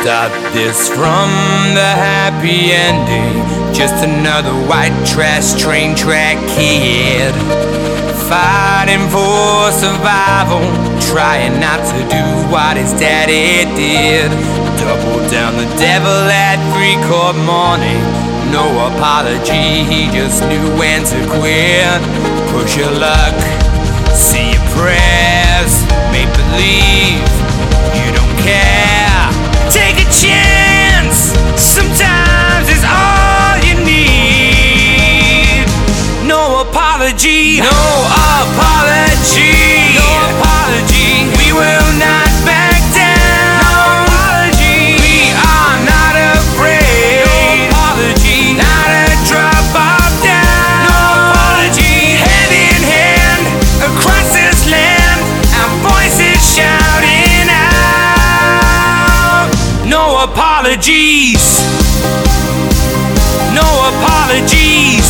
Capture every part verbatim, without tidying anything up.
stop this from the happy ending. Just another white trash train track kid, fighting for survival, trying not to do what his daddy did. Double down the devil at three court morning. No apology, he just knew when to quit. Push your luck, see your prayers, make believe you don't care. Take a chance, sometimes it's all you need. No apology, no apology, no apology. We will not back down. No apology, we are not afraid. No apology, not a drop of down. No apology, hand in hand across this land, our voices shouting out. No apologies, no apologies.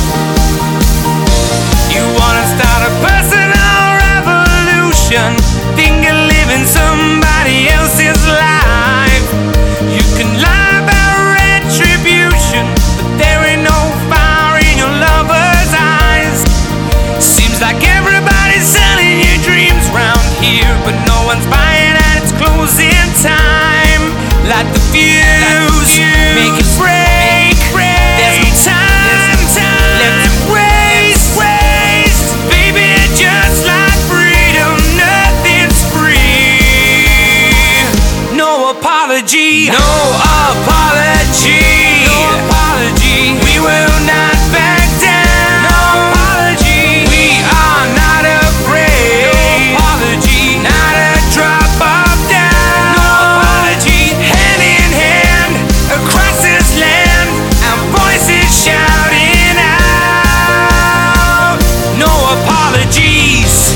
You wanna start a personal revolution, think of living somebody else's life. You can lie about retribution, but there ain't no fire in your lover's eyes. Seems like everybody's selling your dreams round here, but no one's buying and it's closing time. Light the fuse, make it break. There's no time left to waste. Baby, just like freedom, nothing's free. No apology, no apology, no apology. We will not back down. No apology, we are not afraid. No apology, not a drop of down. No apology, hand in hand across this land, our voices shouting out. No apologies.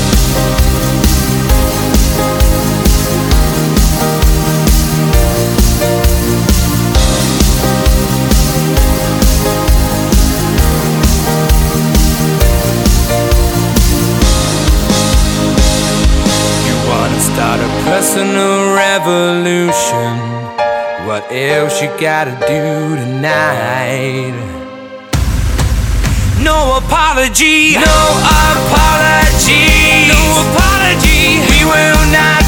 You wanna start a personal revolution, what else you gotta do tonight? No apology, no apology, no apology. We will not